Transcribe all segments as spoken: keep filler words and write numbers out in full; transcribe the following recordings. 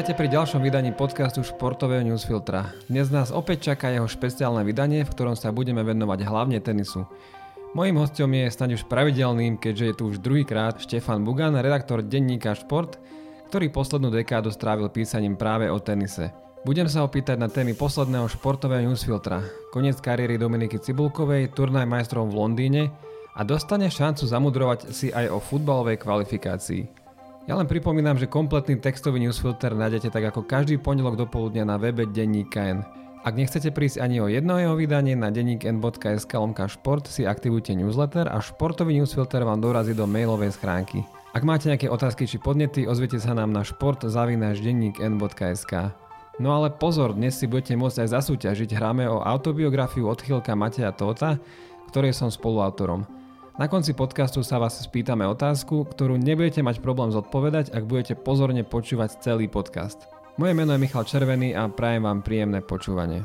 Vítajte pri ďalšom vydaní podcastu športového newsfiltra. Dnes nás opäť čaká jeho špeciálne vydanie, v ktorom sa budeme venovať hlavne tenisu. Mojím hosťom je snáď už pravidelným, keďže je tu už druhýkrát, Štefan Bugan, redaktor denníka Šport, ktorý poslednú dekádu strávil písaním práve o tenise. Budem sa opýtať na témy posledného športového newsfiltra, koniec kariéry Dominiky Cibulkovej, turnaj majstrov v Londýne a dostane šancu zamudrovať si aj o futbalovej kvalifikácii. Ja len pripomínam, že kompletný textový newsfilter nájdete tak ako každý pondelok do poludnia na webe denníka N. Ak nechcete prísť ani o jedno jeho vydanie, na denník n bodka es ká lomka šport si aktivujte newsletter a športový newsfilter vám dorazí do mailovej schránky. Ak máte nejaké otázky či podnety, ozviete sa nám na šport zavináč denník n bodka es ká. No ale pozor, dnes si budete môcť aj zasúťažiť. Hráme o autobiografiu odchýlka Mateja Tóta, ktorej som spoluautorom. Na konci podcastu sa vás spýtame otázku, ktorú nebudete mať problém zodpovedať, ak budete pozorne počúvať celý podcast. Moje meno je Michal Červený a prajem vám príjemné počúvanie.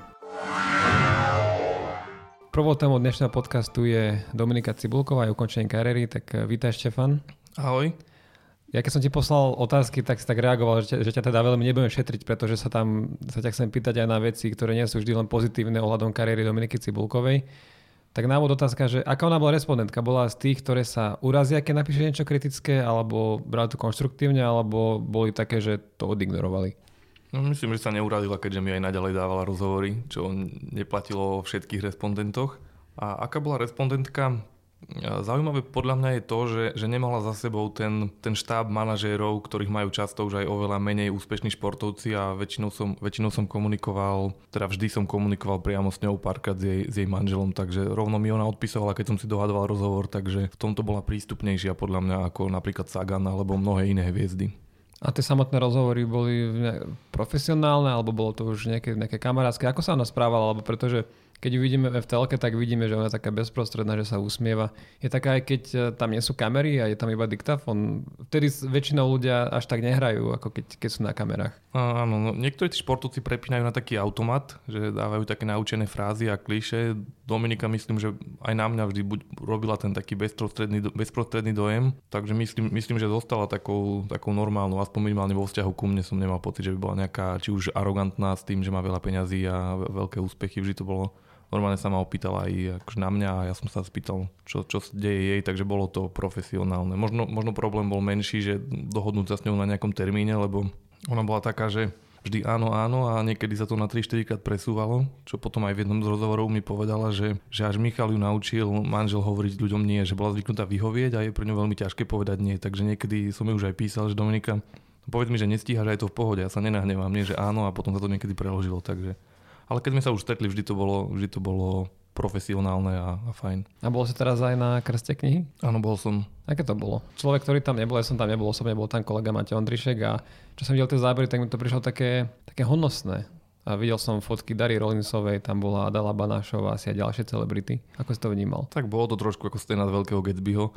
Prvou témou dnešného podcastu je Dominika Cibulková a ukončenie kariéry, tak vítaj Štefan. Ahoj. Ja keď som ti poslal otázky, tak si tak reagoval, že ťa, že ťa teda veľmi nebudem šetriť, pretože sa tam sa ťa chcem pýtať aj na veci, ktoré nie sú vždy len pozitívne ohľadom kariéry Dominiky Cibulkovej. Tak na úvod otázka, že aká ona bola respondentka? Bola z tých, ktoré sa urazia, keď napíše niečo kritické, alebo brali to konštruktívne, alebo boli také, že to odignorovali? No, myslím, že sa neurazila, keďže mi aj naďalej dávala rozhovory, čo neplatilo o všetkých respondentoch. A aká bola respondentka? Zaujímavé podľa mňa je to, že, že nemala za sebou ten, ten štáb manažérov, ktorých majú často už aj oveľa menej úspešní športovci a väčšinou som, väčšinou som komunikoval, teda vždy som komunikoval priamo s ňou párkrát s jej, s jej manželom, takže rovno mi ona odpisovala, keď som si dohadoval rozhovor, takže v tomto bola prístupnejšia podľa mňa ako napríklad Sagan alebo mnohé iné hviezdy. A tie samotné rozhovory boli profesionálne, alebo bolo to už nejaké, nejaké kamarátske? Ako sa ona správala? Alebo pretože keď ju vidíme v telke, tak vidíme, že ona je taká bezprostredná, že sa usmieva. Je taká aj keď tam nie sú kamery a je tam iba diktafón. Vtedy väčšinou ľudia až tak nehrajú, ako keď, keď sú na kamerách. Áno, no, niektorí tí športovci prepínajú na taký automat, že dávajú také naučené frázy a klišé. Dominika myslím, že aj na mňa vždy buď robila ten taký bezprostredný, bezprostredný dojem, takže myslím, myslím, že zostala takou, takou normálnou, aspoň minimálne vo vzťahu ku mne som nemal pocit, že by bola nejaká, či už arogantná s tým, že má veľa peňazí a veľké úspechy, vždy to bolo. Normálne sa ma opýtala aj akože na mňa a ja som sa spýtal, čo, čo deje jej, takže bolo to profesionálne. Možno, možno problém bol menší, že dohodnúť sa s ňou na nejakom termíne, lebo ona bola taká, že vždy áno, áno a niekedy sa to na tri štyri krát presúvalo, čo potom aj v jednom z rozhovorov mi povedala, že, že až Michal ju naučil manžel hovoriť ľuďom nie, že bola zvyknutá vyhovieť a je pre ňu veľmi ťažké povedať nie, takže niekedy som jej už aj písal, že Dominika, povedz mi, že nestíhaš, aj to v pohode, ja sa nenahnevám, nie, že áno a potom sa to niekedy preložilo, takže. Ale keď sme sa už stretli, vždy to bolo, vždy to bolo profesionálne a, a fajn. A bol si teraz aj na krste knihy? Áno, bol som. Aké to bolo? Človek, ktorý tam nebol, ja som tam nebol osobne, bol tam kolega Matej Ondrišek a čo som videl tie zábery, tak mi to prišlo také, také honosné. A videl som fotky Dary Rollinsovej, tam bola Adela Banášová, asi aj ďalšie celebrity. Ako si to vnímal? Tak bolo to trošku ako scéna z Veľkého Gatsbyho.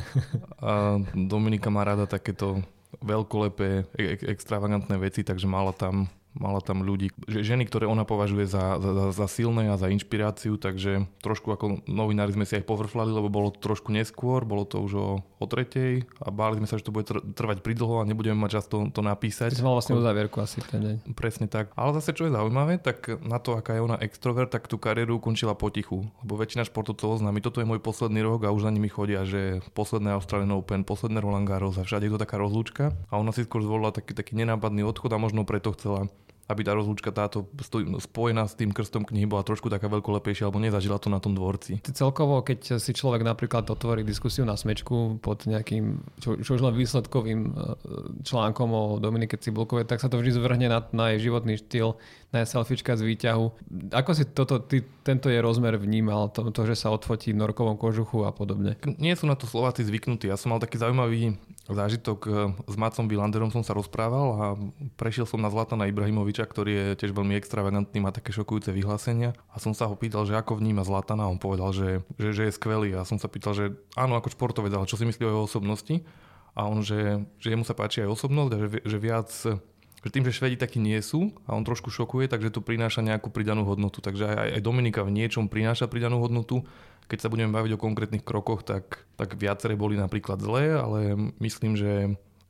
A Dominika má rada takéto veľkolepé, ek- extravagantné veci, takže mala tam Mala tam ľudí, ženy, ktoré ona považuje za, za, za silné a za inšpiráciu, takže trošku ako novinári sme si aj povrflali, lebo bolo to trošku neskôr, bolo to už o, o tretej a báli sme sa, že to bude trvať pridlho a nebudeme mať čas to, to napísať. Ty si mal vlastne uzávierku asi v ten deň. Presne tak. Ale zase, čo je zaujímavé, tak na to, aká je ona extrovert, tak tú kariéru ukončila potichu, lebo väčšina športovcov oznámi, toto je môj posledný rok a už za nimi chodia, že posledné Australian Open, posledné Roland Garros a všade je to taká rozlúčka a ona si skôr zvolila taký, taký nenápadný odchod a možno preto chcela, aby tá rozlúčka táto spojená s tým krstom knihy bola trošku taká veľkolepejšia, alebo nezažila to na tom dvorci. Ty celkovo, keď si človek napríklad otvorí diskusiu na Smečku pod nejakým, čo, čo už len výsledkovým článkom o Dominike Cibulkovej, tak sa to vždy zvrhne na, na jej životný štýl, na jej selfiečka z výťahu. Ako si toto, ty, tento je rozmer vnímal, to, to, že sa odfotí v norkovom kožuchu a podobne? Nie sú na to Slováci zvyknutí. Ja som mal taký zaujímavý zážitok s Macom Vilanderom, som sa rozprával a prešiel som na Zlatana Ibrahimoviča, ktorý je tiež veľmi extravagantný, má také šokujúce vyhlásenia a som sa ho pýtal, že ako vníma Zlatana a on povedal, že, že, že je skvelý a som sa pýtal, že áno, ako športovec, ale čo si myslí o jeho osobnosti a on, že, že jemu sa páči aj osobnosť a že, že viac, že tým, že Švedi takí nie sú a on trošku šokuje, takže to prináša nejakú pridanú hodnotu, takže aj, aj Dominika v niečom prináša pridanú hodnotu. Keď sa budeme baviť o konkrétnych krokoch, tak, tak viaceré boli napríklad zlé, ale myslím, že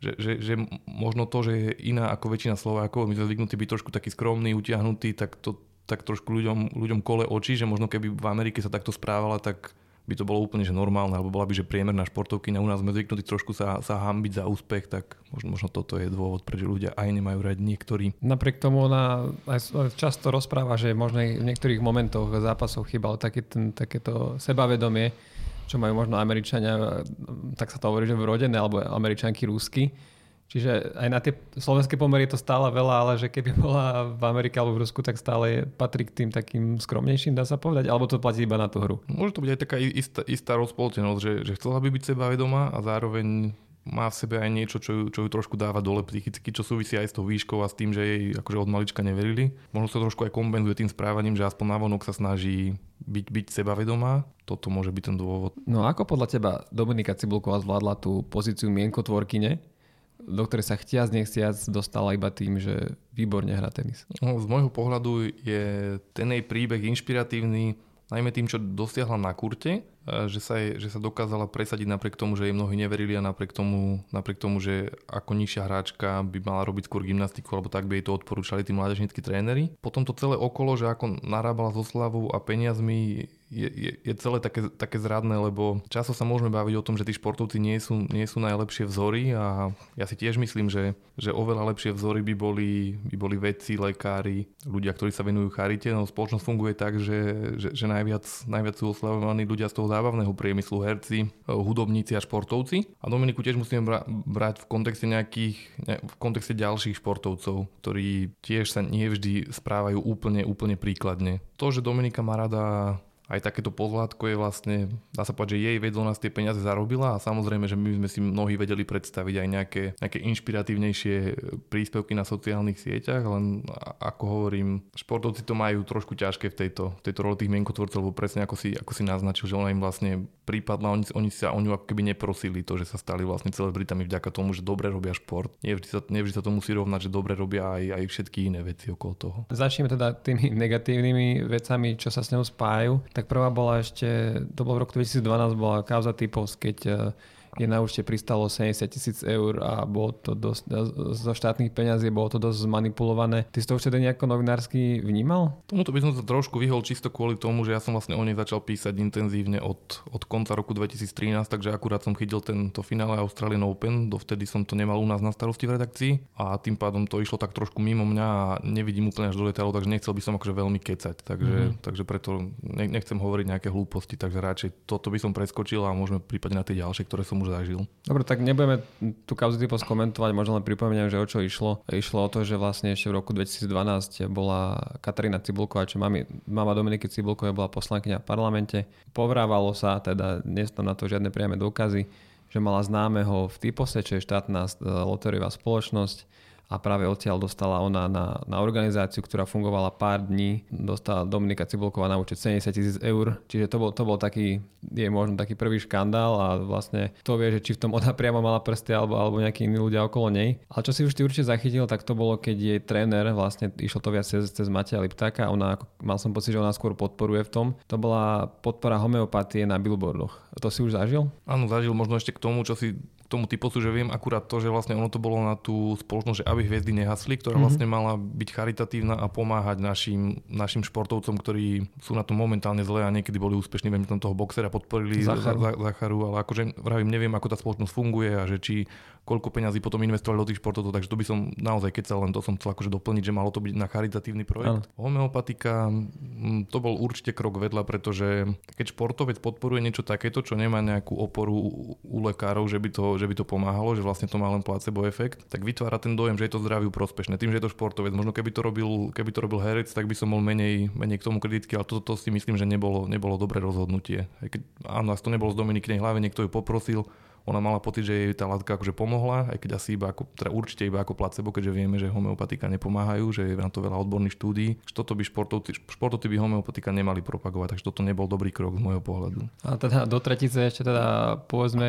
že, že, že možno to, že je iná ako väčšina Slovákov, my sme zvyknutí byť trošku taký skromný, utiahnutý, tak to tak trošku ľuďom, ľuďom kole oči, že možno keby v Amerike sa takto správala, tak by to bolo úplne že normálne, alebo bola by že priemerná športovkyňa. U nás sme zvyknutí trošku sa, sa hanbiť za úspech, tak možno, možno toto je dôvod, prečo ľudia aj nemajú radi niektorí. Napriek tomu ona aj často rozpráva, že možno v niektorých momentoch zápasov chýbalo také, ten, takéto sebavedomie, čo majú možno Američania, tak sa to hovorí, že vrodené, alebo Američanky Rusky. Čiže aj na tie slovenské pomery je to stále veľa, ale že keby bola v Amerike alebo v Rusku, tak stále je, patrí k tým takým skromnejším, dá sa povedať, alebo to platí iba na tú hru. Môže to byť aj taká istá, istá rozpoltenosť, že, že chcela by byť sebavedomá a zároveň má v sebe aj niečo, čo ju, čo ju trošku dáva dole psychicky, čo súvisí aj s tou výškou a s tým, že jej akože od malička neverili. Možno sa trošku aj kombenzuje tým správaním, že aspoň navonok sa snaží byť, byť sebavedomá. Toto môže byť ten dôvod. No ako podľa teba Dominika Cibulková zvládla tú pozíciu mienkotvorkyne, do ktorej sa chtiac nechtiac dostala iba tým, že výborne hrá tenis? No, z môjho pohľadu je ten jej príbeh inšpiratívny najmä tým, čo dosiahla na kurte, že sa, je, že sa dokázala presadiť napriek tomu, že jej mnohí neverili a napriek tomu, napriek tomu, že ako nižšia hráčka by mala robiť skôr gymnastiku, alebo tak by jej to odporúčali tí mládežnícky tréneri. Potom to celé okolo, že ako narábala so slavou a peniazmi, je, je, je celé také, také zradné, lebo často sa môžeme baviť o tom, že tí športovci nie sú, nie sú najlepšie vzory a ja si tiež myslím, že, že oveľa lepšie vzory by boli, by boli vedci, lekári, ľudia, ktorí sa venujú charite. No spoločnosť funguje tak, že, že, že najviac, najviac sú oslavovaní ľudia z toho zábavného priemyslu, herci, hudobníci a športovci. A Dominiku tiež musíme bra- brať v kontexte nejakých, ne, v kontexte ďalších športovcov, ktorí tiež sa nie vždy správajú úplne, úplne príkladne. To, že Dominika má rada aj takéto pozlátko, je vlastne, dá sa povedať, že jej vedlo nás tie peniaze zarobila a samozrejme, že my sme si mnohí vedeli predstaviť aj nejaké, nejaké inšpiratívnejšie príspevky na sociálnych sieťach, len ako hovorím, športovci to majú trošku ťažké v tejto, v tejto roli tých mienkotvorcov, lebo presne ako si, ako si naznačil, že ona im vlastne prípadla, oni, oni sa o ňu ako keby neprosili to, že sa stali vlastne celebritami vďaka tomu, že dobre robia šport. Nevždy sa, nevždy sa to musí rovnať, že dobre robia aj, aj všetky iné veci okolo toho. Začneme teda tými negatívnymi vecami, čo sa s ňou spájajú. Tak prvá bola ešte, to bolo v roku dvetisícdvanásť, bola kauza Typovs, keď je na účte pristalo sedemdesiat tisíc eur a bolo to dosť, zo štátnych peňazí bolo to dosť zmanipulované. Ty si to už teda nejako novinársky vnímal? Tomuto by som sa trošku vyhol čisto kvôli tomu, že ja som vlastne o nej začal písať intenzívne od, od konca roku dvetisíctrinásť, takže akurát som chytil tento finále Australian Open, dovtedy som to nemal u nás na starosti v redakcii a tým pádom to išlo tak trošku mimo mňa a nevidím úplne až do detailov, takže nechcel by som akože veľmi kecať, takže, mm-hmm. takže preto nechcem hovoriť nejaké hlúposti, takže radšej toto by som preskočil a môžeme prípadne na tie ďalšie, ktoré som už zažil. Dobre, tak nebudeme tú kauzu Typovs komentovať, možno len pripomeniem, že o čo išlo. Išlo o to, že vlastne ešte v roku dvetisícdvanásť bola Katarína Cibulková, čo mami, mama Dominiky Cibulkovej bola poslankyňa v parlamente. Povrávalo sa, teda nie sú tam na to žiadne priame dôkazy, že mala známeho v Typose, čo je štátna lotériová spoločnosť. A práve odtiaľ dostala ona na, na organizáciu, ktorá fungovala pár dní. Dostala Dominika Cibulková na účet sedemdesiat tisíc eur. Čiže to bol, to bol taký, je možno taký prvý škandál a vlastne to vie, že či v tom ona priamo mala prsty alebo, alebo nejakí iní ľudia okolo nej. Ale čo si už ty určite zachytil, tak to bolo, keď jej tréner, vlastne išlo to viac cez, cez Mateja Liptáka. Ona, mal som pocit, že ona skôr podporuje v tom. To bola podpora homeopatie na billboardoch. To si už zažil? Áno, zažil. Možno ešte k tomu, čo si tomu Typosu, že viem akurát to, že vlastne ono to bolo na tú spoločnosť, že aby hviezdy nehasli, ktorá mm-hmm. vlastne mala byť charitatívna a pomáhať našim, našim športovcom, ktorí sú na tom momentálne zle a niekedy boli úspešní. Viem, tam toho boxera podporili Zacharu. Zacharu, ale akože vravím, neviem, ako tá spoločnosť funguje a že či koľko peňazí potom investovali do tých športovcov, takže to by som naozaj kecal, len to som chcel akože doplniť, že malo to byť na charitatívny projekt. Ano. Homeopatika, to bol určite krok vedľa, pretože keď športovec podporuje niečo takéto, čo nemá nejakú oporu u lekárov, že by to, že by to pomáhalo, že vlastne to má len placebo efekt, tak vytvára ten dojem, že je to zdraviu prospešné. Tým, že je to športovec, možno keby to robil, keby to robil herec, tak by som bol menej, menej k tomu kritický, ale toto to si myslím, že nebolo, nebolo dobré rozhodnutie. Aj keď, áno, to nebolo z Dominikinej hlavy, niekto ju poprosil. Ona mala pocit, že jej tá látka akože pomohla, aj keď asi iba ako, teda určite iba ako placebo, keďže vieme, že homeopatika nepomáhajú, že je na to veľa odborných štúdií. Toto by športovci, športovci by homeopatika nemali propagovať, takže toto nebol dobrý krok z môjho pohľadu. A teda do tretice ešte teda povedzme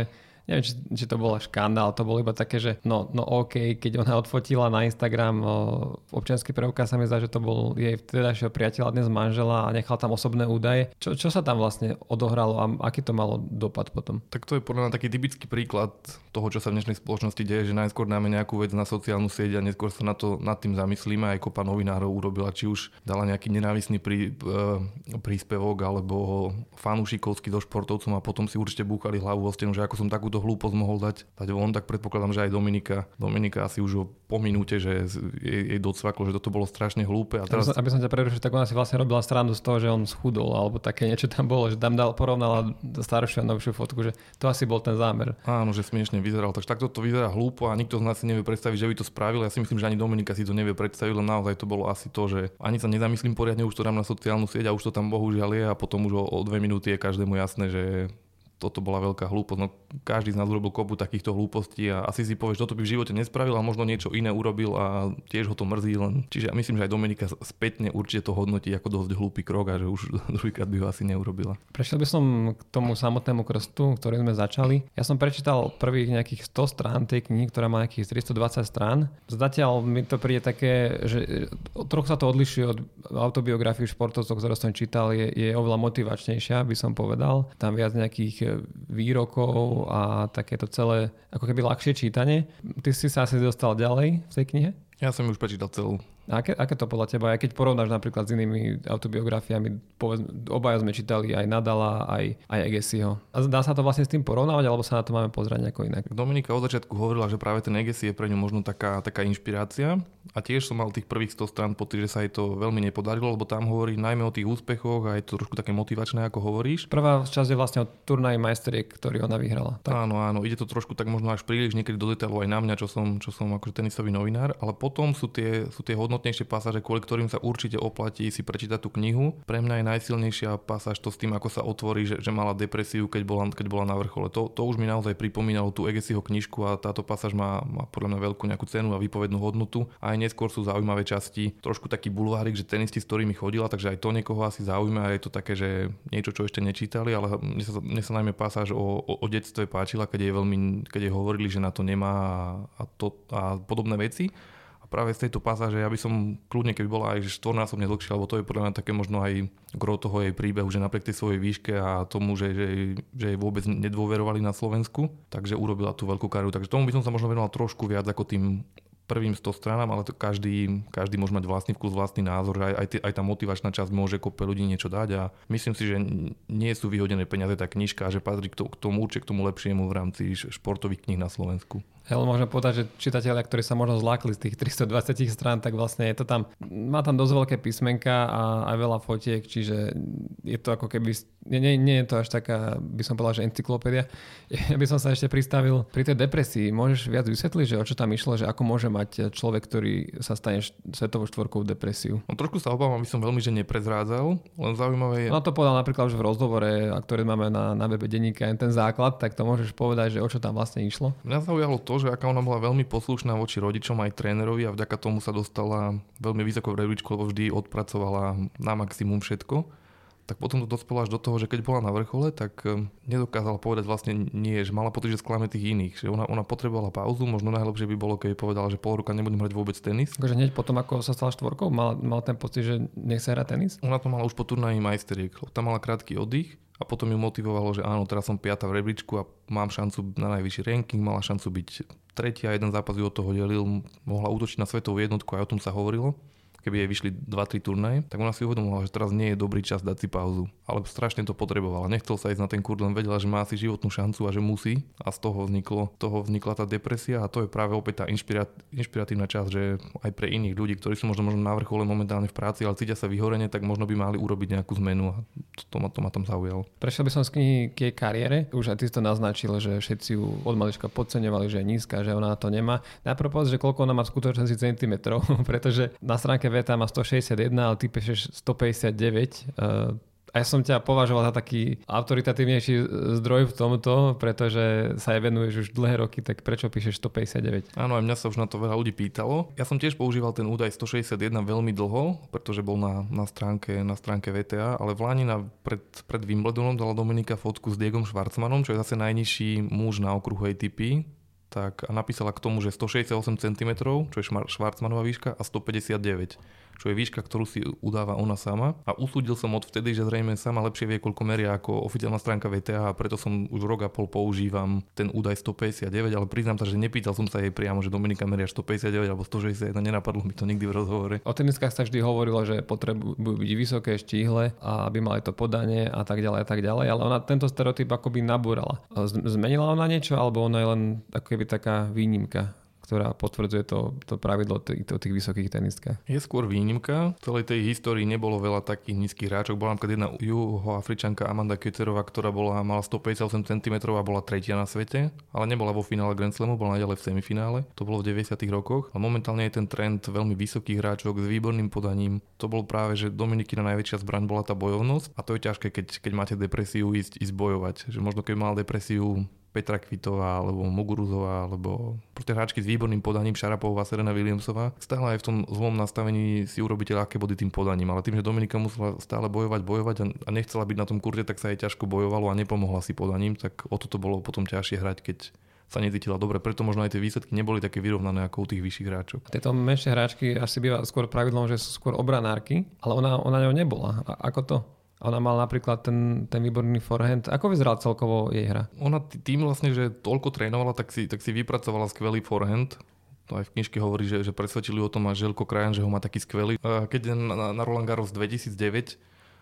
neviem, či, či to bola škandál, to bolo iba také, že no, no OK, keď ona odfotila na Instagram o, občiansky preukaz, sa mi zdá, že to bol jej vtedajšieho priateľa, dnes manžela a nechal tam osobné údaje. Čo, čo sa tam vlastne odohralo a aký to malo dopad potom? Tak to je podľa mňa taký typický príklad toho, čo sa v dnešnej spoločnosti deje, že najskôr dáme nejakú vec na sociálnu sieť a neskôr sa na to, nad tým zamyslíme. Aj kopa novinárov urobila, či už dala nejaký nenávistný prí, e, príspevok alebo fanúšikovský do športovcom a potom si určite búchali hlavu o stenu, že ako som takúto hlúposť mohol dať, dať von, tak predpokladám, že aj Dominika. Dominika asi už po minúte, že jej, jej docvaklo, že toto bolo strašne hlúpe. A teraz... Aby som ťa prerušil, tak ona si vlastne robila srandu z toho, že on schudol, alebo také niečo tam bolo, že tam dal, porovnala staršiu a novšiu fotku, že to asi bol ten zámer. Áno, že smiešne vyzeral. Takže takto to vyzerá hlúpo a nikto z nás si nevie predstaviť, že by to spravil. Ja si myslím, že ani Dominika si to nevie predstaviť, len naozaj to bolo asi to, že ani sa nezamyslím poriadne, už to dám na sociálnu sieť a už to tam bohužiaľ je a potom už o, o dve minúty je každému jasné, že toto bola veľká hlúposť. No, každý z nás urobil kopu takýchto hlúpostí a asi si povieš, toto by v živote nespravil a možno niečo iné urobil a tiež ho to mrzí len. Čiže ja myslím, že aj Dominika spätne určite to hodnotí ako dosť hlúpy krok a že už druhýkrát by ho asi neurobila. Prešiel by som k tomu samotnému krstu, ktorým sme začali. Ja som prečítal prvých nejakých sto strán tej knihy, ktorá má nejakých tristodvadsať strán. Zatiaľ mi to príde také, že trochu sa to odlišuje od autobiografii športovcov, ktoré som čítal, je, je oveľa motivačnejšia, by som povedal. Tam viac nejakých výrokov a takéto celé ako keby ľahšie čítanie. Ty si sa asi dostal ďalej v tej knihe? Ja som ju už prečítal celú. A aké, aké to podľa teba? Aj keď porovnáš napríklad s inými autobiografiami, povedz, obaja sme čítali aj Nadala, aj, aj Agassiho. A dá sa to vlastne s tým porovnávať, alebo sa na to máme pozrieť nejako inak? Dominika od začiatku hovorila, že práve ten Agassi je pre ňu možno taká, taká inšpirácia. A tiež som mal tých prvých sto strán pocit, že sa jej to veľmi nepodarilo, lebo tam hovorí najmä o tých úspechoch a je to trošku také motivačné, ako hovoríš. Prvá časť je vlastne o turnaji majsteriek, ktorý ona vyhrala. Tak. Áno, áno, ide to trošku tak možno až príliš niekedy do detailov aj na mňa, čo som, čo som akože tenisový novinár, ale potom sú tie, sú tie hodnotnejšie pasáže, kvôli ktorým sa určite oplatí si prečítať tú knihu. Pre mňa je najsilnejšia pasáž to s tým, ako sa otvorí, že, že mala depresiu, keď bola, keď bola na vrchole. To, to už mi naozaj pripomínalo tú Agassiho knižku a táto pasáž má, má podľa mňa veľkú nejakú cenu a výpovednú hodnotu. A aj neskôr sú zaujímavé časti, trošku taký bulvárik, že tenisti, s ktorými chodila, takže aj to niekoho asi zaujíma a je to také, že niečo, čo ešte nečítali, ale mne sa, mne sa najmä pasáž o, o, o detstve páčila, keď jej veľmi, keď jej hovorili, že na to nemá a, a, to, a podobné veci. Práve z tejto pasáže ja by som kľudne, keby bola aj štvornásobne dlhšia, lebo to je podľa mňa také možno aj gro toho jej príbehu, že napriek tej svojej výške a tomu, že, že, že jej vôbec nedôverovali na Slovensku, takže urobila tú veľkú kariéru. Takže tomu by som sa možno venoval trošku viac ako tým prvým sto stranám, ale to každý, každý môže mať vlastný vkus, vlastný názor, že aj, aj, aj tá motivačná časť môže kope ľudí niečo dať a myslím si, že nie sú vyhodené peniaze tá knižka a že patrí k tomu určite k tomu lepšiemu v rámci športových kníh na Slovensku. Hej, môžem povedať, že čitatelia, ktorí sa možno zlákli z tých tristodvadsať strán, tak vlastne je to tam, má tam dosť veľké písmenka a aj veľa fotiek, čiže je to ako keby, nie, nie, nie je to až taká, by som povedal, že encyklopédia. Ja by som sa ešte pristavil pri tej depresii. Môžeš viac vysvetliť, že o čo tam išlo, že ako môže mať človek, ktorý sa stane svetovou štvorkou depresiu? No, trošku sa obávam, aby som veľmi že neprezrádzal, len zaujímavé je... No to povedal napríklad už v rozhovore, a ktoré máme na, na webe denníka, ten základ, tak to môžeš povedať, že o čo tam vlastne išlo. Mňa zaujalo to, že aká ona bola veľmi poslušná voči rodičom aj trénerovi a vďaka tomu sa dostala veľmi vysoko v rebríčku, lebo vždy odpracovala na maximum všetko. Tak potom to dospelo až do toho, že keď bola na vrchole, tak nedokázala povedať vlastne nie, že mala pocit, že sklame tých iných. Že ona, ona potrebovala pauzu, možno najlepšie by bolo, keby povedala, že pol roka nebudem hrať vôbec tenis. Takže hneď potom, ako sa stala štvorkou, mal, mal ten pocit, že nechce hrať tenis? Ona to mala už po turnaji majsteriek. Tam mala krátky oddych a potom ju motivovalo, že áno, teraz som piata v rebríčku a mám šancu na najvyšší ranking, mala šancu byť tretia, jeden zápas ju od toho delil, mohla útočiť na svetovú jednotku, aj o tom sa hovorilo. Keby jej vyšli dva tri turnaje, tak ona si uvedomila, že teraz nie je dobrý čas dať si pauzu. Ale strašne to potrebovala. Nechcel sa ísť na ten kurz, len vedela, že má asi životnú šancu a že musí. A z toho, vzniklo, toho vznikla tá depresia a to je práve opäť tá inšpirat, inšpiratívna časť, že aj pre iných ľudí, ktorí sú možno, možno na vrchole momentálne v práci, ale cítia sa vyhorene, tak možno by mali urobiť nejakú zmenu a to, to, ma, to ma tam zaujalo. Prešiel by som z knihy k jej kariére. Už aj ty si to naznačil, že všetci ju od malička podceňovali, že je nízka, že ona to nemá. Najprv povedz, že koľko ona má v skutočnosti centimetrov, pretože na stránke Veta má stošesťdesiatjeden, ale ty píšeš stopäťdesiatdeväť. Uh, A ja som ťa považoval za taký autoritatívnejší zdroj v tomto, pretože sa aj venuješ už dlhé roky, tak prečo píšeš stopäťdesiatdeväť? Áno, aj mňa sa už na to veľa ľudí pýtalo. Ja som tiež používal ten údaj stošesťdesiatjeden veľmi dlho, pretože bol na, na, stránke, na stránke vé té á, ale v Lani na, pred, pred Wimbledonom dala Dominika fotku s Diegom Schwartzmanom, čo je zase najnižší muž na okruhu á té pé. Tak a napísala k tomu, že stošesťdesiatosem centimetrov, čo je Schwartzmanová výška, a stopäťdesiatdeväť, čo je výška, ktorú si udáva ona sama. A usúdil som odvtedy, že zrejme sama lepšie vie, koľko meria ako oficiálna stránka vé té á, a preto som už rok a pol používam ten údaj stopäťdesiatdeväť, ale priznám sa, že nepýtal som sa jej priamo, že Dominika meria stopäťdesiatdeväť alebo stošesťdesiatjeden, nenapadlo mi to nikdy v rozhovore. O teniskách sa vždy hovorilo, že potrebujú byť vysoké, štíhle, a aby mali to podanie a tak ďalej a tak ďalej, ale ona tento stereotyp akoby nabúrala. Zmenila ona niečo, alebo ona je len akoby taká výnimka, ktorá potvrdzuje to, to pravidlo t- o tých vysokých tenistkách? Je skôr výnimka. V celej tej histórii nebolo veľa takých nízkych hráčok. Bola napríklad jedna juhoafričanka Amanda Kötterová, ktorá bola, mala stopäťdesiatosem centimetrov a bola tretia na svete, ale nebola vo finále Grand Slamu, bola naďalej v semifinále. To bolo v deväťdesiatych rokoch. A momentálne je ten trend veľmi vysokých hráčok s výborným podaním. To bol práve, že Dominikina najväčšia zbraň bola tá bojovnosť, a to je ťažké, keď, keď máte depresiu, ísť, ísť bojovať. Že možno keď mal depresiu Petra Kvitová alebo Muguruzová alebo proste hráčky s výborným podaním, Šarapová, Serena Williamsová, stále aj v tom zlom nastavení si urobíte ľahké body tým podaním, ale tým, že Dominika musela stále bojovať, bojovať a nechcela byť na tom kurte, tak sa jej ťažko bojovalo a nepomohla si podaním, tak o toto bolo potom ťažšie hrať, keď sa necítila dobre, preto možno aj tie výsledky neboli také vyrovnané ako u tých vyšších hráčov. Tieto menšie hráčky asi býva skôr pravidlom, že sú skôr obranárky, ale ona, ona ňou nebola. A ako to? Ona mala napríklad ten, ten výborný forehand. Ako vyzerala celkovo jej hra? Ona tým vlastne, že toľko trénovala, tak si, tak si vypracovala skvelý forehand. To aj v knižke hovorí, že, že presvedčili o tom aj Željko Krajan, že ho má taký skvelý. Keď na, na Roland Garros dvetisícdeväť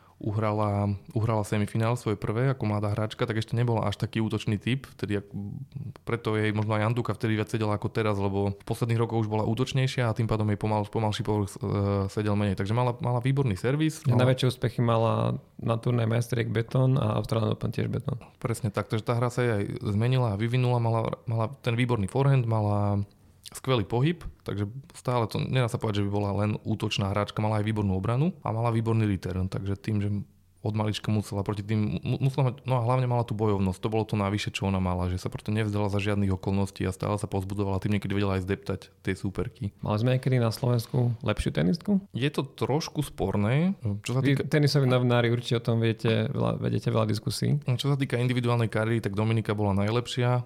uhrala, uhrala semifinál svoje prvé ako mladá hráčka, tak ešte nebola až taký útočný typ. Vtedy, preto jej možno aj Antuka vtedy viac sedela ako teraz, lebo v posledných rokoch už bola útočnejšia a tým pádom jej pomal, pomalší povrch sedel menej. Takže mala, mala výborný servis. Mala... Najväčšie úspechy mala na turnej Majstriek Beton a Australian Open tiež Beton. Presne tak, takže tá hra sa jej aj zmenila a vyvinula, mala, mala ten výborný forehand, mala skvelý pohyb, takže stále to, nedá sa povedať, že by bola len útočná hráčka, mala aj výbornú obranu a mala výborný return, takže tým, že od malička musela proti tým, musela mať, no a hlavne mala tú bojovnosť, to bolo to navyše, čo ona mala, že sa proste nevzdala za žiadnych okolností a stále sa pozbudovala, tým niekedy vedela aj zdeptať tie súperky. Mali sme niekedy na Slovensku lepšiu tenistku? Je to trošku sporné. Čo sa týka... Tenisoví novinári určite o tom viete, veľa, vedete veľa diskusí. Čo sa týka individuálnej kariéry, tak Dominika bola najlepšia.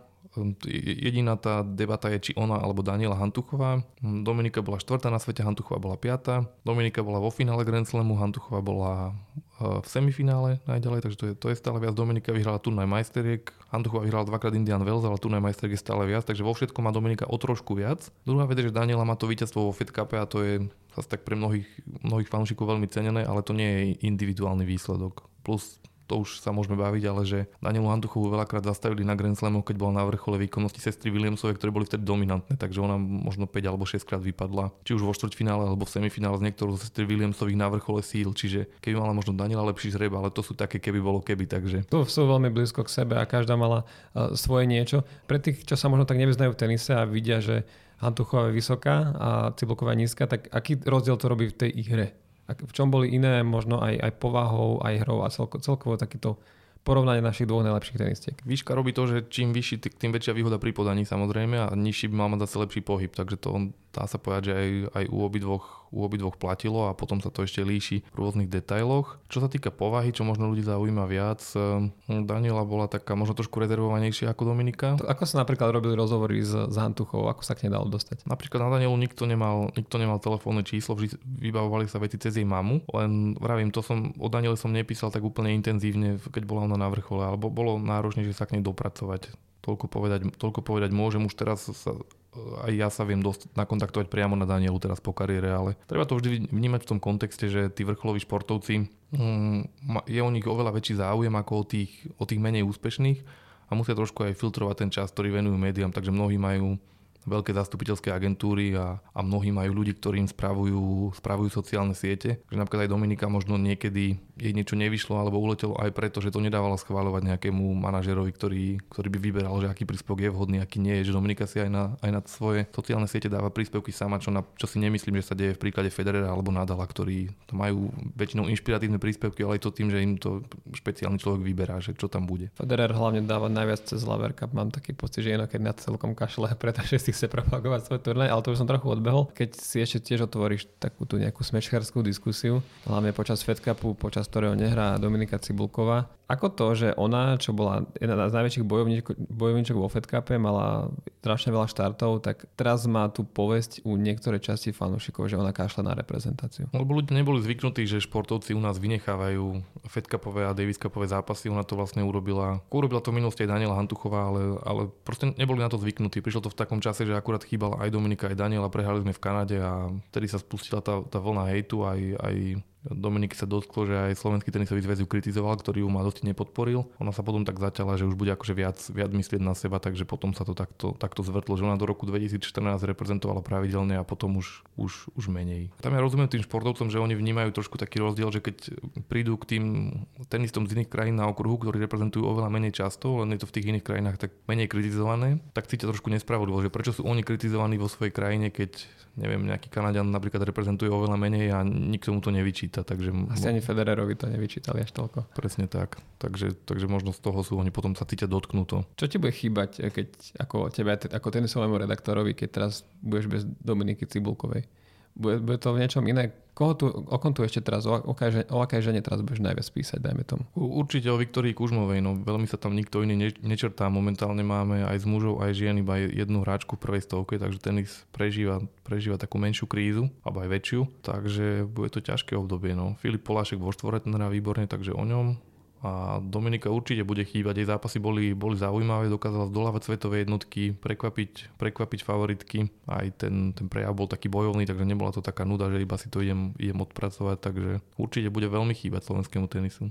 Jediná tá debata je, či ona alebo Daniela Hantuchová. Dominika bola štvrtá na svete, Hantuchová bola piata. Dominika bola vo finále Grand Slamu, Hantuchová bola v semifinále najďalej, takže to je, to je stále viac. Dominika vyhrala turnaj majsteriek, Hantuchová vyhrala dvakrát Indian Wells, ale turnaj majsteriek je stále viac, takže vo všetkom má Dominika o trošku viac. Druhá vec je, že Daniela má to víťazstvo vo Fed Cupe a to je zase tak pre mnohých, mnohých fanúšikov veľmi cenené, ale to nie je individuálny výsledok. Plus to už sa môžeme baviť, ale že Danielu Hantuchovú veľakrát zastavili na Grand Slamu, keď bola na vrchole výkonnosti sestry Williamsovej, ktoré boli vtedy dominantné, takže ona možno päť alebo šesť krát vypadla, či už vo štvrťfinále alebo v semifinále z niektorou zo sestry Williamsových na vrchole síl, čiže keby mala možno Daniela lepší žreb, ale to sú také keby bolo keby, takže. To sú veľmi blízko k sebe a každá mala uh, svoje niečo. Pre tých, čo sa možno tak nevyznajú v tenise a vidia, že Hantuchová je vysoká a Cibulková je nízka, tak aký rozdiel to robí v tej ich hre? A v čom boli iné, možno aj, aj povahou, aj hrou a celko, celkovo takýto porovnanie našich dvoch najlepších tenistiek? Výška robí to, že čím vyšší, tým väčšia výhoda pri podaní samozrejme a nižší by mal mať zase lepší pohyb, takže to dá sa povedať, že aj, aj u obidvoch, u obidvoch platilo a potom sa to ešte líši v rôznych detailoch. Čo sa týka povahy, čo možno ľudí zaujíma viac, Daniela bola taká možno trošku rezervovanejšia ako Dominika. Ako sa napríklad robili rozhovory s, s Hantuchovou, ako sa k nej dalo dostať? Napríklad na Danielu nikto nemal, nikto nemal telefónne číslo, vždy vybavovali sa veci cez jej mamu, len vravím, to som od Daniele som nepísal tak úplne intenzívne, keď bola ona na vrchole, alebo bolo náročné, že sa k nej dopracovať. Toľko povedať, toľko povedať môžem, už teraz sa, aj ja sa viem dosť nakontaktovať priamo na Danielu teraz po kariére, ale treba to vždy vnímať v tom kontexte, že tí vrcholoví športovci, mm, je o nich oveľa väčší záujem ako o tých, o tých menej úspešných a musia trošku aj filtrovať ten čas, ktorý venujú médiám, takže mnohí majú veľké zastupiteľské agentúry a, a mnohí majú ľudí, ktorí im spravujú, spravujú sociálne siete. Že napríklad aj Dominika možno niekedy jej niečo nevyšlo alebo uletelo aj preto, že to nedávala schváľovať nejakému manažerovi, ktorý, ktorý by vyberal, že aký príspevok je vhodný, aký nie je. Že Dominika si aj na, aj na svoje sociálne siete dáva príspevky sama, čo, na, čo si nemyslím, že sa deje v príklade Federera alebo Nadala, ktorí majú väčšinou inšpiratívne príspevky, ale aj to tým, že im to špeciálny človek vyberá, že čo tam bude. Federer hlavne dáva najviac cez Laver Cup. Mám taký pocit, že inokedy na celkom kašle, pretože si chce propagovať svoj turnaj, ale to už som trochu odbehol. Keď si ešte tiež otvoríš takú tú nejakú smečkárskú diskusiu, hlavne počas Fed Cupu, počas ktorého nehrá Dominika Cibulková. Ako to, že ona, čo bola jedna z najväčších bojovníčok vo Fed Cupe, mala strašne veľa štartov, tak teraz má tú povesť u niektorej časti fanúšikov, že ona kašle na reprezentáciu. Lebo ľudia neboli zvyknutí, že športovci u nás vynechávajú Fed Cupové a Davis Cupové zápasy. Ona to vlastne urobila. Urobila to v minulosti aj Daniela Hantuchová, ale, ale proste neboli na to zvyknutí. Prišlo to v takom čase, že akurát chýbal aj Dominika, aj Daniela. Prehrali sme v Kanade a vtedy sa spustila tá, tá vlna hejtu, aj, aj Dominiky sa dotklo, že aj Slovenský tenisový zväz ju kritizoval, ktorý ju ma dosť nepodporil. Ona sa potom tak zaťala, že už bude akože viac, viac myslieť na seba, takže potom sa to takto, takto zvrtlo, že ona do roku dvetisícštrnásť reprezentovala pravidelne a potom už, už, už menej. Tam ja rozumiem tým športovcom, že oni vnímajú trošku taký rozdiel, že keď prídu k tým tenistom z iných krajín na okruhu, ktorí reprezentujú oveľa menej často, len je to v tých iných krajinách tak menej kritizované, tak cítia trošku nespravodlivo, že prečo sú oni kritizovaní vo svojej krajine, keď neviem, nejaký Kanaďan napríklad reprezentuje oveľa menej a nikto mu to nevyčíta, takže asi ani Federerovi to nevyčítali až toľko. Presne tak. Takže, takže možno z toho sú oni potom sa cítia dotknuto. Čo ti bude chýbať, keď ako tebe, ako tenisovému redaktorovi, keď teraz budeš bez Dominiky Cibulkovej? Bude, bude to v niečom iné? Koho tu, o kom tu ešte teraz, o, o, akej, o akej žene teraz budeš najviac písať, dajme tomu? Určite o Viktórii Kužmovej, no veľmi sa tam nikto iný ne, nečertá. Momentálne máme aj z mužov, aj žien iba jednu hráčku v prvej stovke, takže tenis prežíva, prežíva takú menšiu krízu, alebo aj väčšiu, takže bude to ťažké obdobie. No. Filip Polášek vo štvore ten hrá výborne, takže o ňom. A Dominika určite bude chýbať. Jej zápasy boli, boli zaujímavé, dokázala zdolávať svetové jednotky, prekvapiť, prekvapiť favoritky. Aj ten, ten prejav bol taký bojovný, takže nebola to taká nuda, že iba si to idem, idem odpracovať. Takže určite bude veľmi chýbať slovenskému tenisu.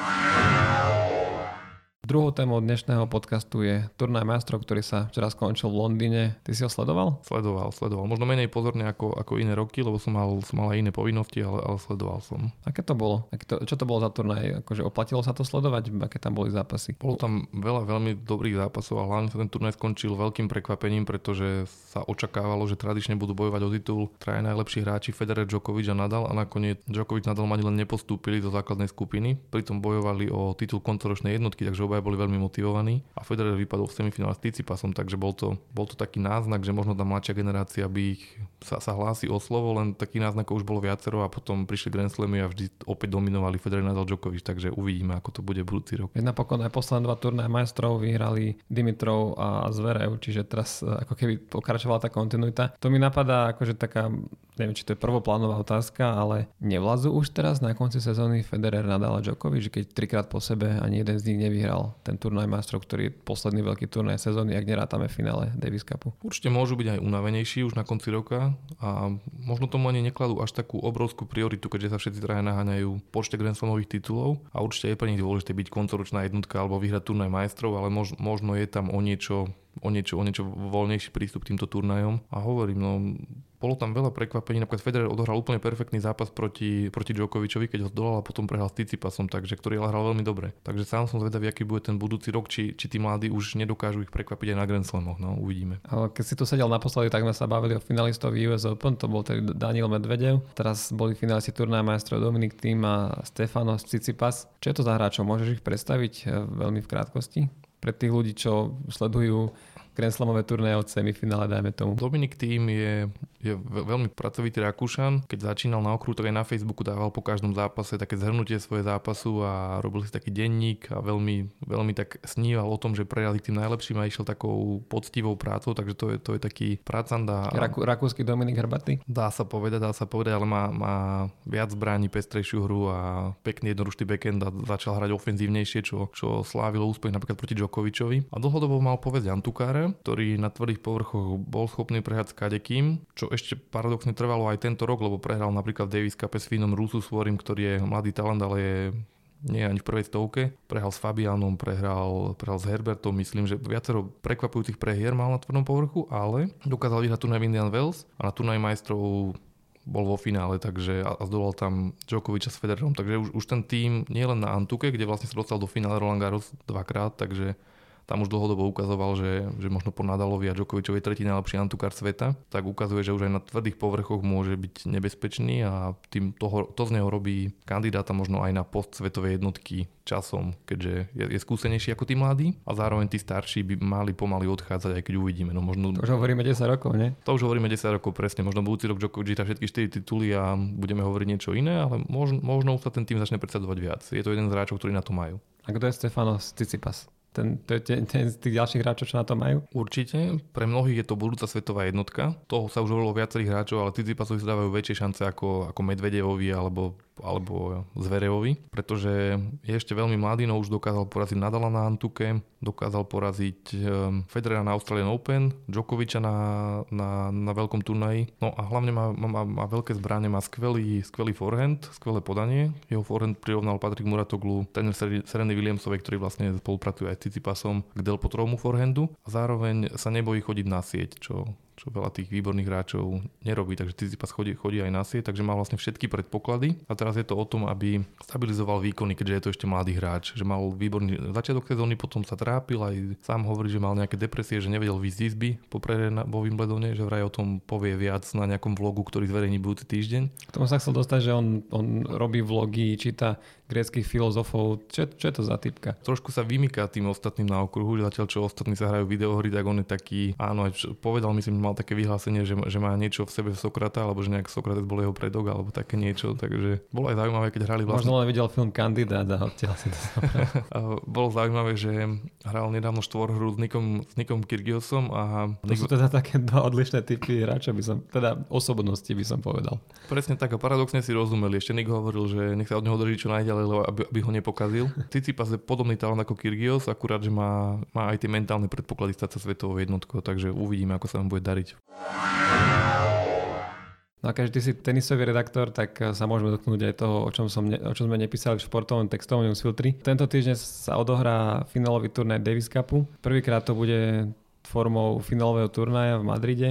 Druhou témou dnešného podcastu je turnaj majstrov, ktorý sa včera skončil v Londýne. Ty si ho sledoval? Sledoval, sledoval. Možno menej pozorne ako, ako iné roky, lebo som mal, som mal aj iné povinnosti, ale, ale sledoval som. Aké to bolo? Aké to, čo to bolo za turnaj? Akože oplatilo sa to sledovať? Aké tam boli zápasy? Bolo tam veľa veľmi dobrých zápasov a hlavne sa ten turnaj skončil veľkým prekvapením, pretože sa očakávalo, že tradične budú bojovať o titul traja najlepší hráči Federer, Djokovic a Nadal a nakoniec Djokovic, Nadal ani len nepostúpili do základnej skupiny, pritom bojovali o titul koncoročnej jednotky, takže boli veľmi motivovaní a Federer vypadol v semifinále s Tsitsipasom, takže bol to, bol to taký náznak, že možno tá mladšia generácia by ich sa, sa hlási o slovo, len takých náznakov už bolo viacero a potom prišli Grand Slamy a vždy opäť dominovali Federer, Nadal, Djokovic, takže uvidíme, ako to bude budúci rok. Napokon aj posledné dva turnaje majstrov vyhrali Dimitrov a Zverev, čiže teraz ako keby pokračovala tá kontinuita. To mi napadá akože taká, neviem, či to je prvoplánová otázka, ale nevlazú už teraz na konci sezóny Federer, Nadal a Djokovic, že keď trikrát po sebe ani jeden z nich nevyhral ten turnaj majstrov, ktorý je posledný veľký turnaj sezóny, ak nerátame finále Davis Cupu. Určite môžu byť aj unavenejší už na konci roka a možno tomu ani nekladú až takú obrovskú prioritu, keďže sa všetci traja naháňajú počte Grand Slamových titulov a určite je pre nich dôležité byť koncoročná jednotka alebo vyhrať turnaj majstrov, ale mož, možno je tam o niečo o niečo, o niečo voľnejší prístup k týmto turnajom. A hovorím, no bolo tam veľa prekvapení. Napríklad Federer odohral úplne perfektný zápas proti, proti Djokovičovi, keď ho zdolal a potom prehral s Tsitsipasom, takže ktorý ale hral veľmi dobre. Takže sám som zvedavý, aký bude ten budúci rok, či, či tí mladí už nedokážu ich prekvapiť aj na Grand Slamoch. No, uvidíme. Ale keď si tu sedel naposledy, tak sme sa bavili o finalistovi U S Open, to bol tedy Daniil Medvedev. Teraz boli finalisti turnaja majstrov Dominik Thiem a Stefanos Tsitsipas. Čo je to za hráčov? Môžeš ich predstaviť veľmi v krátkosti? Pre tých ľudí, čo sledujú Grand Slamové turnaje od semifinále, dajme tomu. Dominik Thiem je, je veľmi pracovitý Rakúšan. Keď začínal na okruhu, tak aj na Facebooku dával po každom zápase také zhrnutie svoje zápasu a robil si taký denník a veľmi, veľmi tak sníval o tom, že prejali tým najlepším a išiel takou poctivou prácou, takže to je, to je taký pracanda. Rakú, rakúsky Dominik Hrbatý? Dá sa povedať, dá sa povedať, ale má, má viac zbraní, pestrejšiu hru a pekný jednoručný backhand a začal hrať ofenzívnejšie, čo, čo slávilo úspech napríklad proti Djokovičovi. A dlhodobo mal povesť Jan Tukára, ktorý na tvrdých povrchoch bol schopný prehrať s kadekým, čo ešte paradoxne trvalo aj tento rok, lebo prehral napríklad v Davis Cupe s Fínom Russu Svorim, ktorý je mladý talent, ale je nie je ani v prvej stovke. Prehral s Fabianom, prehral, prehral s Herbertom, myslím, že viacero prekvapujúcich prehier mal na tvrdom povrchu, ale dokázal vyhrať turnaj v Indian Wells a na turnaj majstrov bol vo finále, takže a zdolal tam Djokoviča s Federerom, takže už, už ten tým nie len na Antuke, kde vlastne sa dostal do finále Roland Garros dvakrát, takže tam už dlhodobo ukazoval, že, že možno po Nadalovi a Djokovičovi tretí najlepší antukár sveta, tak ukazuje, že už aj na tvrdých povrchoch môže byť nebezpečný a tým toho, to z neho robí kandidáta možno aj na post svetovej jednotky časom, keďže je, je skúsenejší ako tí mladí a zároveň tí starší by mali pomaly odchádzať, aj keď uvidíme. No možno, to už hovoríme desať rokov, nie? To už hovoríme desať rokov, presne. Možno budúci rok Djokovič dá všetky štyri tituly a budeme hovoriť niečo iné, ale možno, možno sa ten tým začne predstavovať viac. Je to jeden z hráčov, ktorí na to majú. A kto je Stefanos Tsitsipas? Ten, ten, ten z tých ďalších hráčov, čo na to majú? Určite. Pre mnohých je to budúca svetová jednotka. Toho sa už hovorilo viacerých hráčov, ale Tsitsipasovi sa dávajú väčšie šance ako, ako Medvedevovi alebo, alebo Zverevovi, pretože je ešte veľmi mladý, no už dokázal poraziť Nadala na Antuke, dokázal poraziť Federera na Australian Open, Djokoviča na, na, na veľkom turnaji. No a hlavne má, má, má veľké zbrane, má skvelý, skvelý forehand, skvelé podanie. Jeho forehand prirovnal Patrik Muratoglu, tréner Sereny Williamsovej, ktorý vlastne spolupracuje aj s Tsitsipasom k Del Potrovmu forehandu a zároveň sa nebojí chodiť na sieť, čo čo veľa tých výborných hráčov nerobí, takže Tsitsipas chodí, chodí aj na sieť, takže má vlastne všetky predpoklady a teraz je to o tom, aby stabilizoval výkony, keďže je to ešte mladý hráč, že mal výborný začiatok sezóny, potom sa trápil, aj sám hovorí, že mal nejaké depresie, že nevedel výjsť z izby po prehre vo Wimbledone, že vraj o tom povie viac na nejakom vlogu, ktorý zverejní budúci týždeň. K tomu sa chcel dostať, že on, on robí vlogy, číta gréckych filozofov. Čo, čo je to za typka? Trošku sa vymyká tým ostatným na okruhu, zatiaľ čo ostatní sa hrajú videohry, tak on je taký, áno, povedal, myslím, mal také vyhlásenie, že, že má niečo v sebe Sokrata, alebo že nejak Sokrates bol jeho predok, alebo také niečo, takže bolo aj zaujímavé, keď hrali vlastne. Možno len videl film Kandidát a odtiaľ si to bolo zaujímavé, že hral nedávno štvorhru s Nikom, s Nikom Kyrgiosom a... To Nik... sú teda také dva odlišné typy hráča, by som, teda osobnosti by som povedal. Presne tak a paradoxne si rozumeli. Ešte Nik hovoril, že nech sa od neho drží čo najďalej, lebo aby, aby ho nepokazil. Tsitsipas je podobný talent ako Kyrgios, akurát, že má, má aj tie mentálne predpoklady stať sa svetovou jednotkou, takže uvidíme, ako sa vám bude dariť. No a keďže ty si tenisový redaktor, tak sa môžeme dotknúť aj toho, o čom, som ne, o čom sme nepísali v športovom textovom newsfiltri. Tento týždeň sa odohrá finálový turnaj Davis Cupu. Prvýkrát to bude formou finálového turnaja v Madride,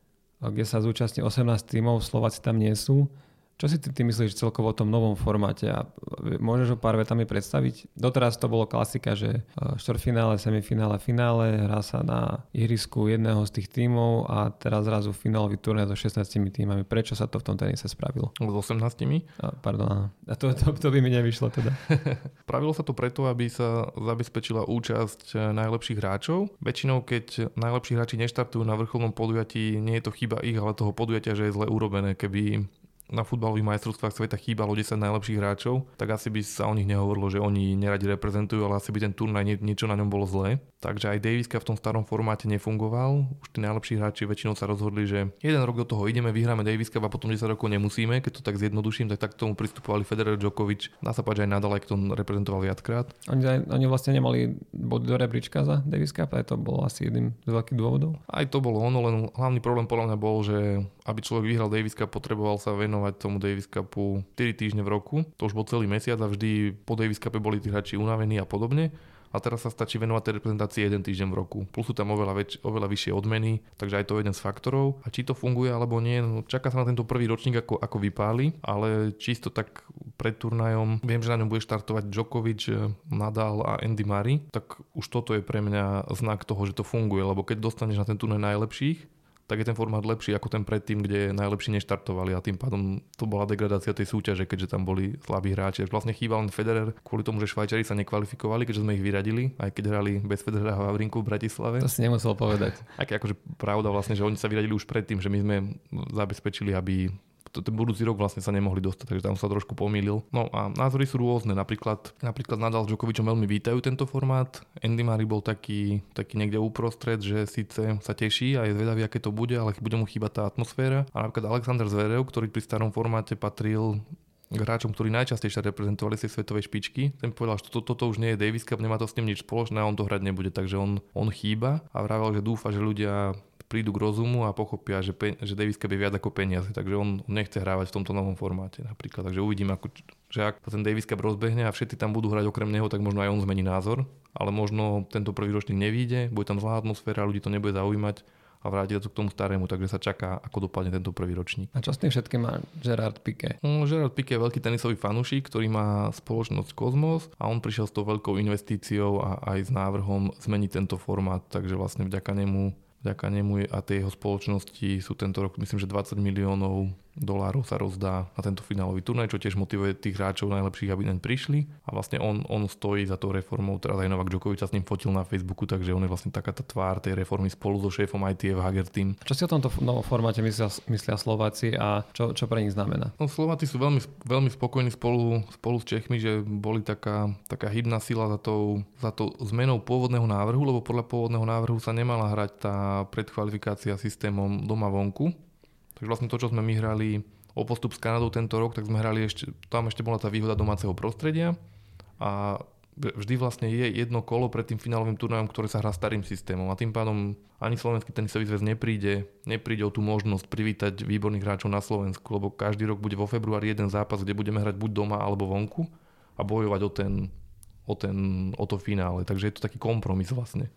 kde sa zúčastní osemnásť tímov, Slováci tam nie sú. Čo si ty, ty myslíš celkovo o tom novom formáte a môžeš ho pár vetami predstaviť? Doteraz to bolo klasika, že štvrťfinále, semifinále, finále, hrá sa na ihrisku jedného z tých tímov a teraz zrazu finálový turnaj so šestnástimi tímami. Prečo sa to v tom tenise spravilo? S osemnástimi? A, pardon, áno. A to, to, to by mi nevyšlo teda. Spravilo sa to preto, aby sa zabezpečila účasť najlepších hráčov. Väčšinou, keď najlepší hráči neštartujú na vrcholnom podujatí, nie je to chyba ich, ale toho podujatia, že je zle urobené. Keby na futbalových majstrovstvách sveta chýbalo desať najlepších hráčov, tak asi by sa o nich nehovorilo, že oni neradi reprezentujú, ale asi by ten turnaj nie, niečo na ňom bolo zlé. Takže aj Davis Cup v tom starom formáte nefungoval. Už tí najlepší hráči väčšinou sa rozhodli, že jeden rok do toho ideme, vyhráme Davis Cup a potom desať rokov nemusíme. Keď to tak zjednoduším, tak tak k tomu pristupovali Federer, Djokovic, dá sa páčiť aj Nadal, aj kto reprezentoval viackrát. Oni, oni vlastne nemali body do rebríčka za Davis Cup, aj to bolo asi jedným z veľkých dôvodov. Aj to bolo ono, len hlavný problém podľa mňa bol, že aby človek vyhral Davis Cup, potreboval sa venovať tomu Davis Cupu štyri týždne v roku. To už bol celý mesiac a vždy po Davis Cupe boli tí hráči unavení a podobne. A teraz sa stačí venovať tej reprezentácii jeden týždeň v roku. Plus sú tam oveľa, väč- oveľa vyššie odmeny, takže aj to je jeden z faktorov. A či to funguje alebo nie, no čaká sa na tento prvý ročník, ako, ako vypáli, ale čisto tak pred turnajom, viem, že na ňom bude štartovať Djokovic, Nadal a Andy Murray, tak už toto je pre mňa znak toho, že to funguje, lebo keď dostaneš na ten turnaj najlepších, tak je ten formát lepší ako ten predtým, kde najlepší neštartovali a tým pádom to bola degradácia tej súťaže, keďže tam boli slabí hráči. Vlastne chýbal len Federer kvôli tomu, že Švajčari sa nekvalifikovali, keďže sme ich vyradili, aj keď hrali bez Federera a Vavrinku v Bratislave. To si nemusel povedať. Aj akože pravda vlastne, že oni sa vyradili už predtým, že my sme zabezpečili, aby ten budúci rok vlastne sa nemohli dostať, takže tam sa trošku pomýlil. No a názory sú rôzne, napríklad, napríklad Nadal s Djokovicom veľmi vítajú tento formát. Andy Murray bol taký, taký niekde uprostred, že síce sa teší a je zvedavý, aké to bude, ale bude mu chýbať tá atmosféra. A napríklad Alexander Zverev, ktorý pri starom formáte patril k hráčom, ktorí najčastejšie reprezentovali si svetovej špičky. Ten povedal, že toto, toto už nie je Davis Cup, nemá to s tým nič spoločné a on to hrať nebude, takže on, on chýba a vravel, že dúfa, že ľudia prídu k rozumu a pochopia, že, pe- že Davis Cup je viac ako peniaze, takže on nechce hrávať v tomto novom formáte napríklad. Takže uvidím, ako, že ak ten Davis Cup rozbehne a všetci tam budú hrať okrem neho, tak možno aj on zmení názor, ale možno tento prvý ročník nevíde, bude tam zlá atmosféra, ľudí to nebude zaujímať a vráti sa to k tomu starému, takže sa čaká, ako dopadne tento prvý ročník. A čo s tým všetkým má Gerard Piqué? No, Gerard Piqué je veľký tenisový fanúšik, ktorý má spoločnosť Cosmos a on prišiel s tou veľkou investíciou a aj s návrhom zmeniť tento formát, takže vlastne vďaka nemu, vďaka nemu a tej jeho spoločnosti sú tento rok, myslím, že dvadsať miliónov dolárov sa rozdá na tento finálový turnaj, čo tiež motivuje tých hráčov najlepších, aby naň prišli. A vlastne on, on stojí za tou reformou, teraz aj Novak Djokovic sa s ním fotil na Facebooku, takže on je vlastne taká tá tvár tej reformy spolu so šéfom í té ef Hagertym. Čo si o tomto novom formáte myslia, myslia Slováci a čo, čo pre nich znamená? No, Slováci sú veľmi, veľmi spokojní spolu, spolu s Čechmi, že boli taká, taká hybná sila za tou, za tou zmenou pôvodného návrhu, lebo podľa pôvodného návrhu sa nemala hrať tá predkvalifikácia systémom doma vonku. Takže vlastne to, čo sme my hrali o postup s Kanadou tento rok, tak sme hrali ešte, tam ešte bola tá výhoda domáceho prostredia a vždy vlastne je jedno kolo pred tým finálovým turnajom, ktoré sa hrá starým systémom a tým pádom ani Slovenský tenisový zväz nepríde, nepríde o tú možnosť privítať výborných hráčov na Slovensku, lebo každý rok bude vo februári jeden zápas, kde budeme hrať buď doma alebo vonku a bojovať o ten, o ten, o to finále. Takže je to taký kompromis vlastne.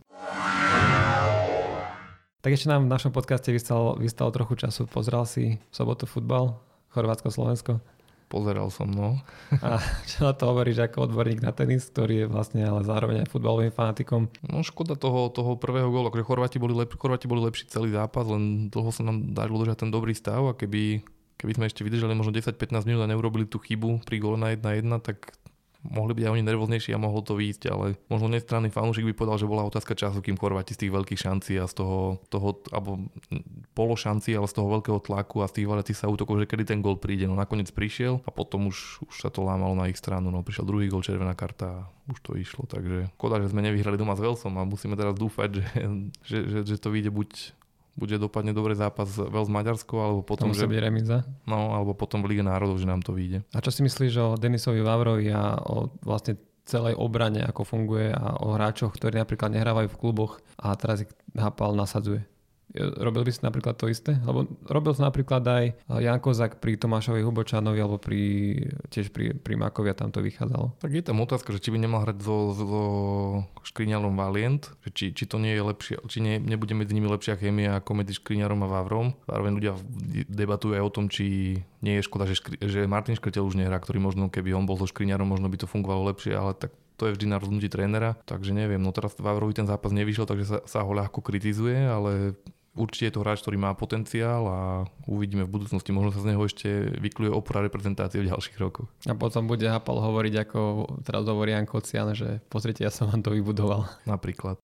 Tak ešte nám v našom podcaste vystalo, vystalo trochu času. Pozrel si v sobotu futbal? Chorvátsko-Slovensko? Pozeral som, no. A čo na to hovoríš ako odborník na tenis, ktorý je vlastne ale zároveň aj futbalovým fanatikom? No škoda toho, toho prvého gólu, akože Chorváti boli, lep, Chorváti boli lepší celý zápas, len dlho sa nám darilo držať ten dobrý stav a keby, keby sme ešte vydržali možno desať pätnásť minút a neurobili tú chybu pri góle na jedna jedna, tak mohli byť aj oni nervóznejší a mohlo to výjsť, ale možno nestranný fanúšik by povedal, že bola otázka času, kým Chorváti z tých veľkých šancí a z toho, toho alebo pološancí, ale z toho veľkého tlaku a z tých valiacich sa útokov, že kedy ten gól príde. No nakoniec prišiel a potom už, už sa to lámalo na ich stranu. No prišiel druhý gól, červená karta a už to išlo. Takže škoda, že sme nevyhrali doma s Walesom a musíme teraz dúfať, že, že, že, že to vyjde buď bude dopadne dobre zápas Wales Maďarsko, alebo potom, že... byť remíza. No, alebo potom v Lige národov, že nám to vyjde. A čo si myslíš o Denisovi Vavrovi a o vlastne celej obrane, ako funguje a o hráčoch, ktorí napríklad nehrávajú v kluboch a teraz ich Hapal nasadzuje? Robil by si napríklad to isté? Lebo robil som napríklad aj Jan Kozák pri Tomášovi Hubočanovi alebo pri, tiež pri, pri Makovi a tam to vychádzalo. Tak je tam otázka, že či by nemal hrať so, so Škriňarom Valiant, že či, či to nie je lepšie, či nie, nebude medzi nimi lepšia chémia ako medzi Škriňarom a Vavrom. Zároveň ľudia debatujú aj o tom, či nie je škoda, že, Škri, že Martin Škrtel už nehrá, ktorý možno keby on bol so Škriňarom, možno by to fungovalo lepšie, ale tak to je vždy na rozhodnutí trénera, takže neviem, no teraz Vavrovi ten zápas nevyšiel, takže sa, sa ho ľahko kritizuje, ale určite je to hráč, ktorý má potenciál a uvidíme v budúcnosti, možno sa z neho ešte vykluje opora reprezentácie v ďalších rokoch. A potom bude Hapal hovoriť, ako teraz hovorí Jan Kocian, že pozrite, ja som vám to vybudoval. Napríklad.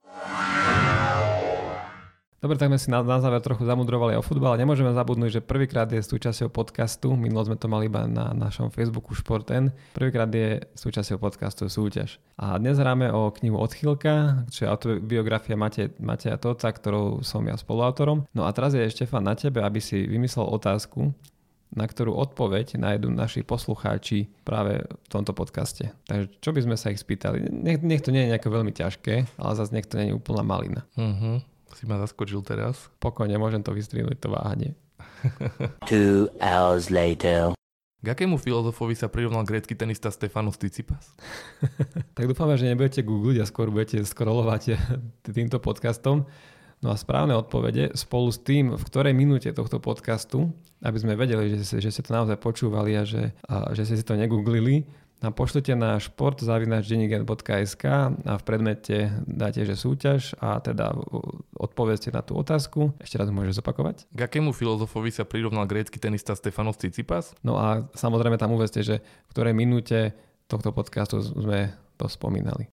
Dobre, tak sme si na, na záver trochu zamudrovali o futbale. Nemôžeme zabudnúť, že prvýkrát je súčasťou podcastu. Minulo sme to mali iba na našom Facebooku Športen. Prvýkrát je súčasťou podcastu súťaž. A dnes hráme o knihu Odchýlka, čo je autobiografia Mate, Mateja Toca, ktorou som ja spoluautorom. No a teraz je Štefan na tebe, aby si vymyslel otázku, na ktorú odpoveď nájdú naši poslucháči práve v tomto podcaste. Takže čo by sme sa ich spýtali? Nech, nech to nie je nejako veľmi ťažké, ale zase nech to nie je úplná malina. Mhm. Si ma zaskočil teraz. Pokojne, môžem to vystrihnúť, to váhanie. Two hours later. K akému filozofovi sa prirovnal grécky tenista Stefanos Tsitsipas? Tak dúfame, že nebudete googliť a skôr budete scrollovať týmto podcastom. No a správne odpovede spolu s tým, v ktorej minúte tohto podcastu, aby sme vedeli, že, že ste to naozaj počúvali a že, a, že ste si to negooglili, a pošlite na šport zavináč denník bodka es ká a v predmete dáte, že súťaž a teda odpovedzte na tú otázku. Ešte raz môžeš zopakovať. K akému filozofovi sa prirovnal grécky tenista Stefanos Tsitsipas? No a samozrejme tam uvedte, že v ktorej minúte tohto podcastu sme to spomínali.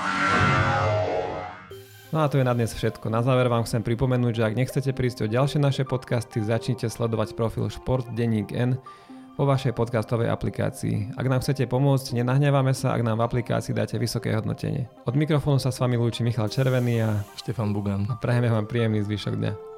No a to je na dnes všetko. Na záver vám chcem pripomenúť, že ak nechcete prísť o ďalšie naše podcasty, začnite sledovať profil Šport Denník N vo vašej podcastovej aplikácii. Ak nám chcete pomôcť, nenahnevame sa, ak nám v aplikácii dáte vysoké hodnotenie. Od mikrofónu sa s vami lúči Michal Červený a Štefan Bugan. A prajeme vám príjemný zvyšok dňa.